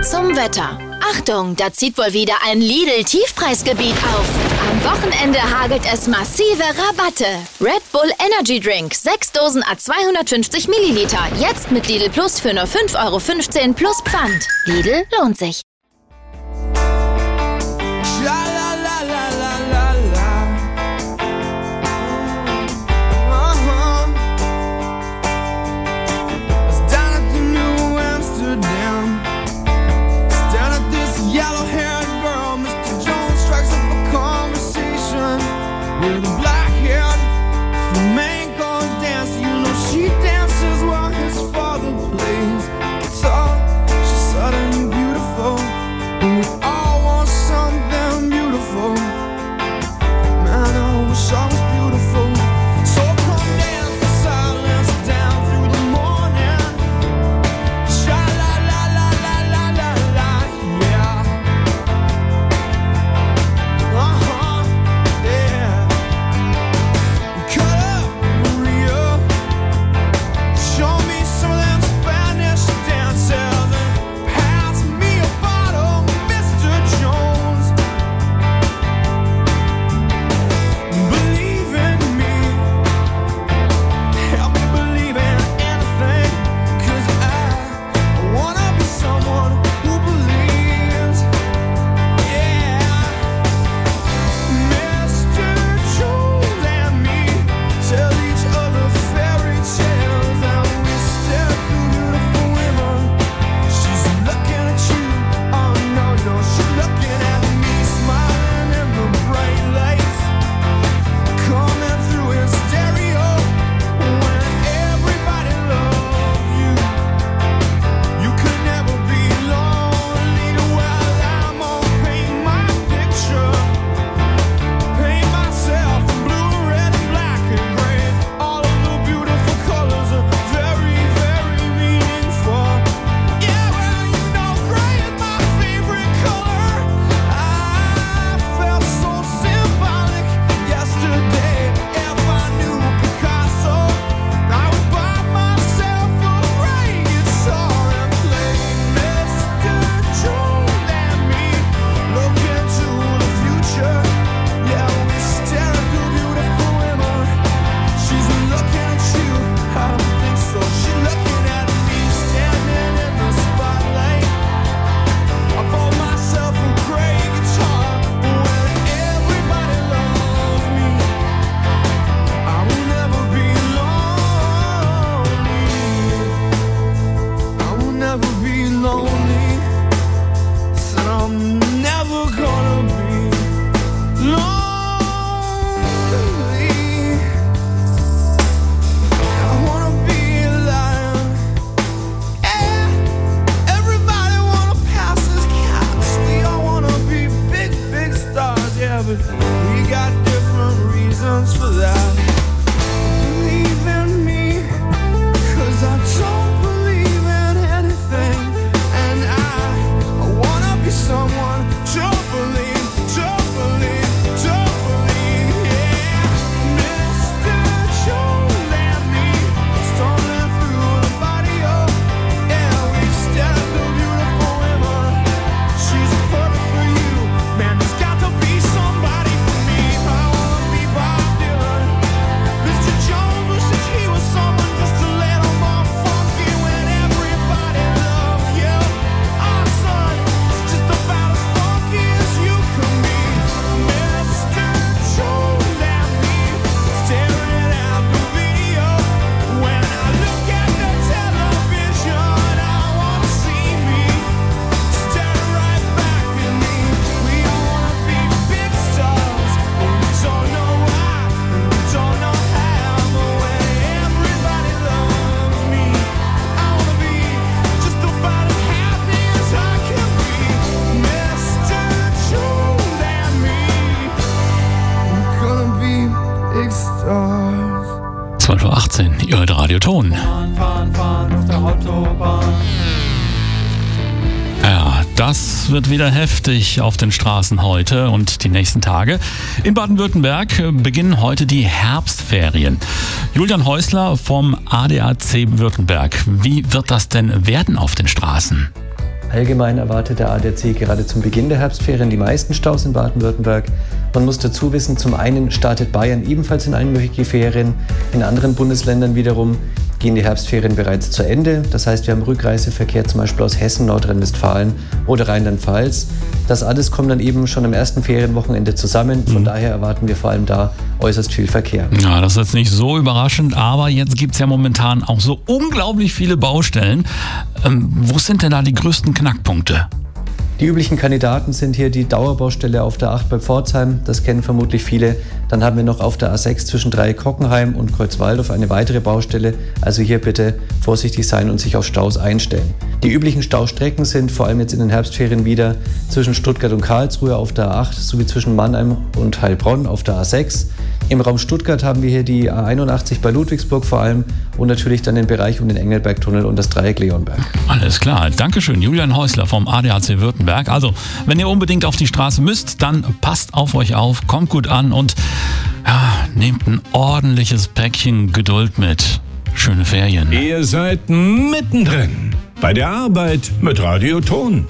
zum Wetter. Achtung, da zieht wohl wieder ein Lidl-Tiefpreisgebiet auf. Am Wochenende hagelt es massive Rabatte. Red Bull Energy Drink, 6 Dosen à 250 Milliliter. Jetzt mit Lidl Plus für nur 5,15 € plus Pfand. Lidl lohnt sich. Ihr hört Radio Ton. Fahren auf der Autobahn. Ja, das wird wieder heftig auf den Straßen heute und die nächsten Tage. In Baden-Württemberg beginnen heute die Herbstferien. Julian Häusler vom ADAC Württemberg. Wie wird das denn werden auf den Straßen? Allgemein erwartet der ADAC gerade zum Beginn der Herbstferien die meisten Staus in Baden-Württemberg. Man muss dazu wissen, zum einen startet Bayern ebenfalls in einwöchige Ferien. In anderen Bundesländern wiederum gehen die Herbstferien bereits zu Ende. Das heißt, wir haben Rückreiseverkehr zum Beispiel aus Hessen, Nordrhein-Westfalen oder Rheinland-Pfalz. Das alles kommt dann eben schon am ersten Ferienwochenende zusammen. Von daher erwarten wir vor allem da äußerst viel Verkehr. Ja, das ist jetzt nicht so überraschend, aber jetzt gibt es ja momentan auch so unglaublich viele Baustellen. Wo sind denn da die größten Knackpunkte? Die üblichen Kandidaten sind hier die Dauerbaustelle auf der 8 bei Pforzheim, das kennen vermutlich viele. Dann haben wir noch auf der A6 zwischen Dreieck-Hockenheim und Kreuzwaldorf eine weitere Baustelle. Also hier bitte vorsichtig sein und sich auf Staus einstellen. Die üblichen Staustrecken sind vor allem jetzt in den Herbstferien wieder zwischen Stuttgart und Karlsruhe auf der A8 sowie zwischen Mannheim und Heilbronn auf der A6. Im Raum Stuttgart haben wir hier die A81 bei Ludwigsburg vor allem und natürlich dann den Bereich um den Engelbergtunnel und das Dreieck Leonberg. Alles klar, Dankeschön, Julian Häusler vom ADAC Württemberg. Also, wenn ihr unbedingt auf die Straße müsst, dann passt auf euch auf, kommt gut an und nehmt ein ordentliches Päckchen Geduld mit. Schöne Ferien. Ihr seid mittendrin bei der Arbeit mit Radio Ton.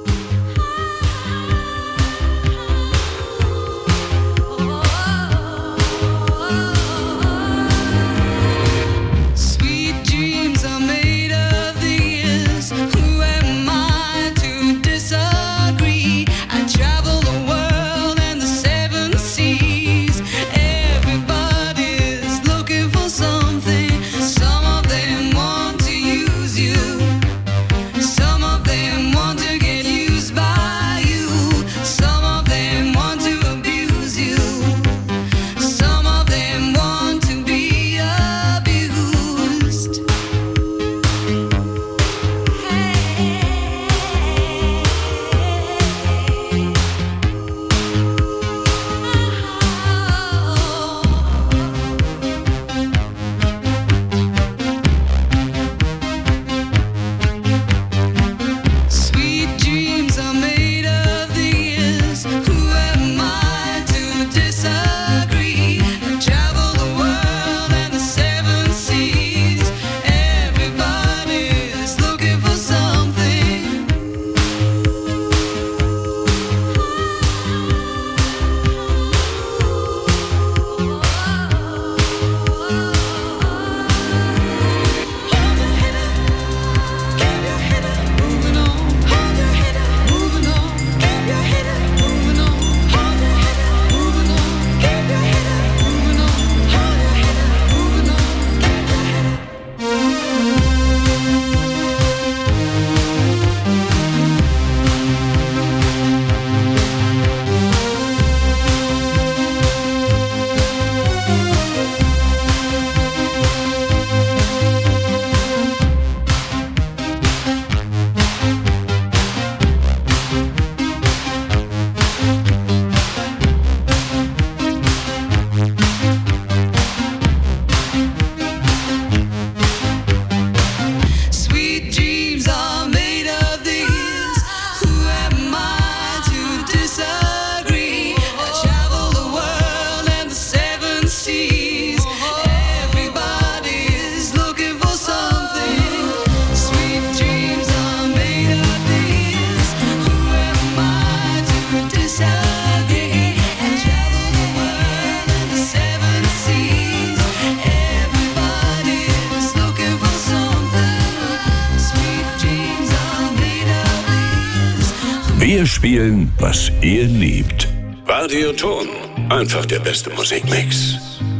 Wir spielen, was ihr liebt. Radio Ton, einfach der beste Musikmix.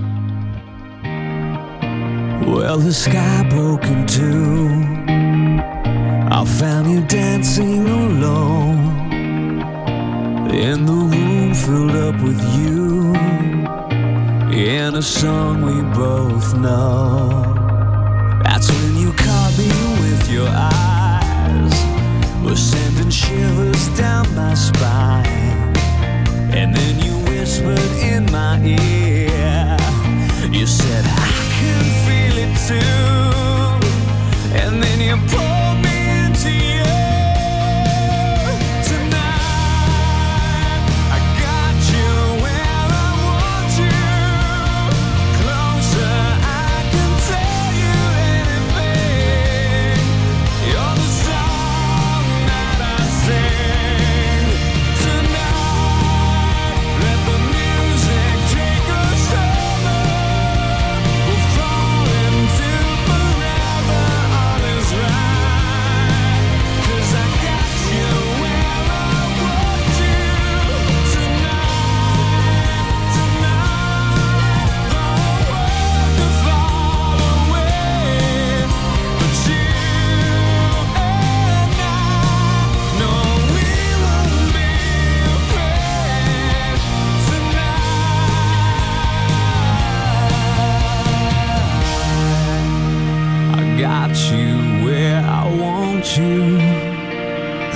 Well, the sky broke in two. I found you dancing alone, and the room filled up with you, in a song we both know. That's when you caught me with your eyes, was sending shivers down my spine. And then you whispered in my ear, you said I can feel it too. And then you pulled me into you. Tonight I got you where I want you. Closer, I can tell you anything. You're the song that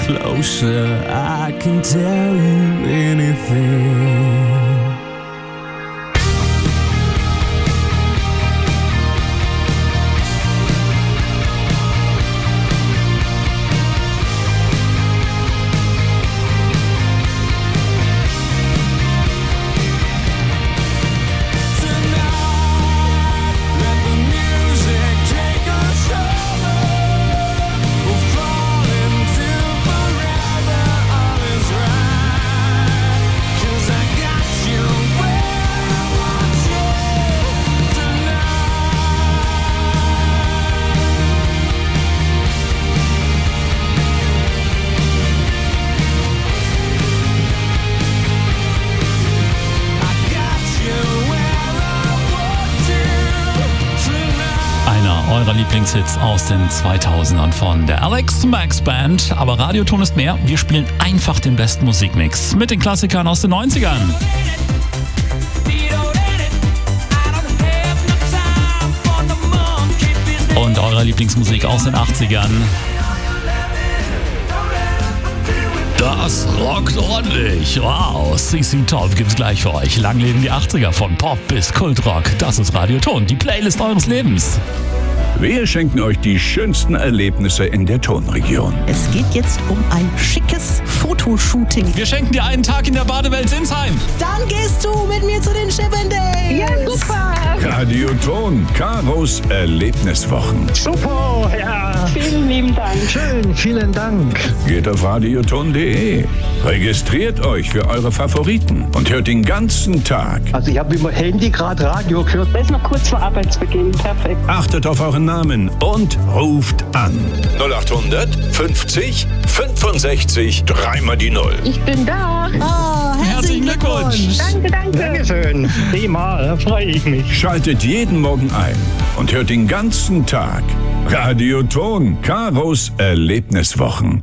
closer, I can tell you anything. Eurer Lieblingshits aus den 2000ern von der Alex Max Band. Aber Radioton ist mehr. Wir spielen einfach den besten Musikmix mit den Klassikern aus den 90ern. Und eurer Lieblingsmusik aus den 80ern. Das rockt ordentlich. Wow, CC Top gibt's gleich für euch. Lang leben die 80er von Pop bis Kultrock. Das ist Radioton, die Playlist eures Lebens. Wir schenken euch die schönsten Erlebnisse in der Tonregion. Es geht jetzt um ein schickes Fotoshooting. Wir schenken dir einen Tag in der Badewelt Sinsheim. Dann gehst du mit mir zu den Chippendales. Ja, super. Radioton, Karos Erlebniswochen. Super, ja. Vielen lieben Dank. Schön, vielen Dank. Geht auf radioton.de. Registriert euch für eure Favoriten und hört den ganzen Tag. Also ich habe über Handy gerade Radio gehört. Das ist noch kurz vor Arbeitsbeginn. Perfekt. Achtet auf euren Namen und ruft an. 0800 50 65 3 die 0. Ich bin da. Oh, herzlichen Glückwunsch. Danke, danke. Dankeschön. Prima, da freue ich mich. Schaltet jeden Morgen ein und hört den ganzen Tag Radioton, Karos Erlebniswochen.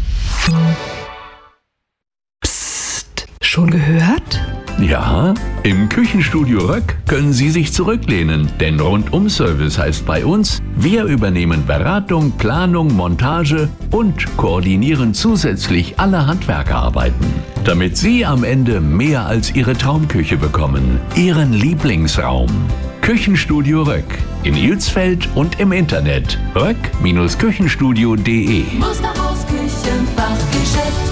Psst, schon gehört? Ja, im Küchenstudio Röck können Sie sich zurücklehnen, denn Rundum-Service heißt bei uns, wir übernehmen Beratung, Planung, Montage und koordinieren zusätzlich alle Handwerkerarbeiten, damit Sie am Ende mehr als Ihre Traumküche bekommen, Ihren Lieblingsraum. Küchenstudio Röck in Ilsfeld und im Internet röck-küchenstudio.de. Musterhaus Küchenfachgeschäft.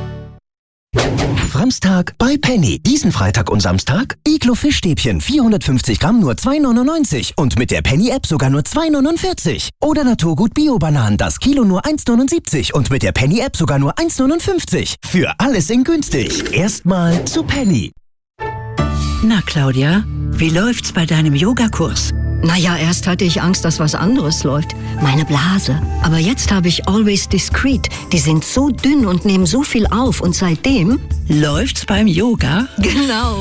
Samstag bei Penny. Diesen Freitag und Samstag Iglo Fischstäbchen 450 Gramm nur 2,99 und mit der Penny-App sogar nur 2,49. Oder Naturgut Bio-Bananen, das Kilo nur 1,79 und mit der Penny-App sogar nur 1,59. Für alles in günstig. Erstmal zu Penny. Na Claudia, wie läuft's bei deinem Yogakurs? Naja, erst hatte ich Angst, dass was anderes läuft. Meine Blase. Aber jetzt habe ich Always Discreet. Die sind so dünn und nehmen so viel auf. Und seitdem... Läuft's beim Yoga? Genau.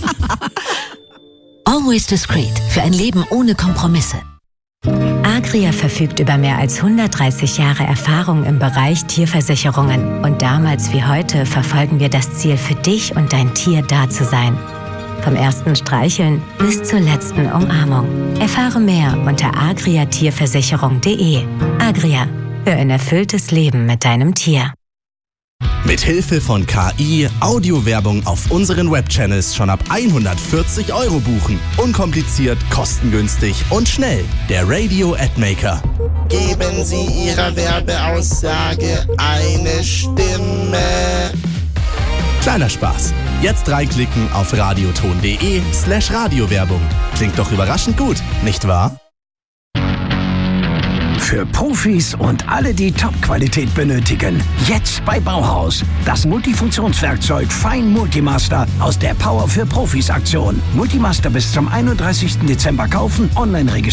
Always Discreet. Für ein Leben ohne Kompromisse. Agria verfügt über mehr als 130 Jahre Erfahrung im Bereich Tierversicherungen. Und damals wie heute verfolgen wir das Ziel, für dich und dein Tier da zu sein. Vom ersten Streicheln bis zur letzten Umarmung. Erfahre mehr unter agriatierversicherung.de. Agria, für ein erfülltes Leben mit deinem Tier. Mit Hilfe von KI Audiowerbung auf unseren Webchannels schon ab 140 € buchen. Unkompliziert, kostengünstig und schnell. Der Radio Admaker. Geben Sie Ihrer Werbeaussage eine Stimme. Kleiner Spaß. Jetzt reinklicken auf radioton.de/Radiowerbung. Klingt doch überraschend gut, nicht wahr? Für Profis und alle, die Top-Qualität benötigen. Jetzt bei Bauhaus. Das Multifunktionswerkzeug Fein Multimaster aus der Power für Profis Aktion. Multimaster bis zum 31. Dezember kaufen, online registrieren.